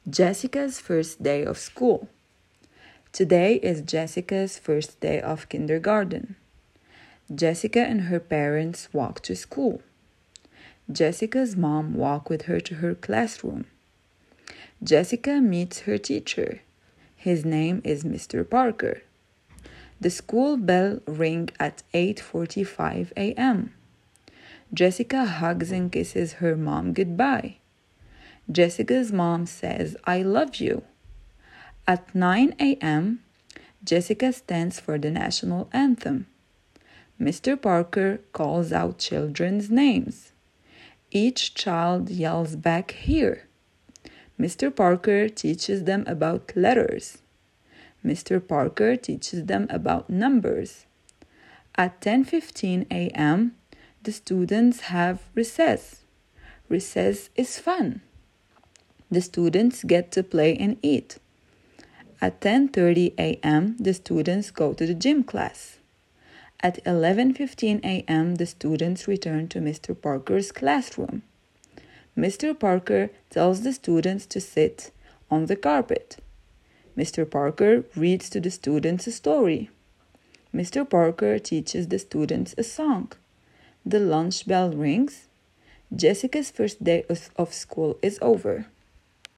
Jessica's first day of school. Today is Jessica's first day of kindergarten. Jessica and her parents walk to school. Jessica's mom walks with her to her classroom. Jessica meets her teacher. His name is Mr. Parker. The school bell rings at 8:45 a.m. Jessica hugs and kisses her mom goodbye. Jessica's mom says, "I love you." At 9 a.m., Jessica stands for the national anthem. Mr. Parker calls out children's names. Each child yells back, "Here." Mr. Parker teaches them about letters. Mr. Parker teaches them about numbers. At 10:15 a.m., the students have recess. Recess is fun. The students get to play and eat. At 10:30 a.m., the students go to the gym class. At 11:15 a.m., the students return to Mr. Parker's classroom. Mr. Parker tells the students to sit on the carpet. Mr. Parker reads to the students a story. Mr. Parker teaches the students a song. The lunch bell rings. Jessica's first day of school is over.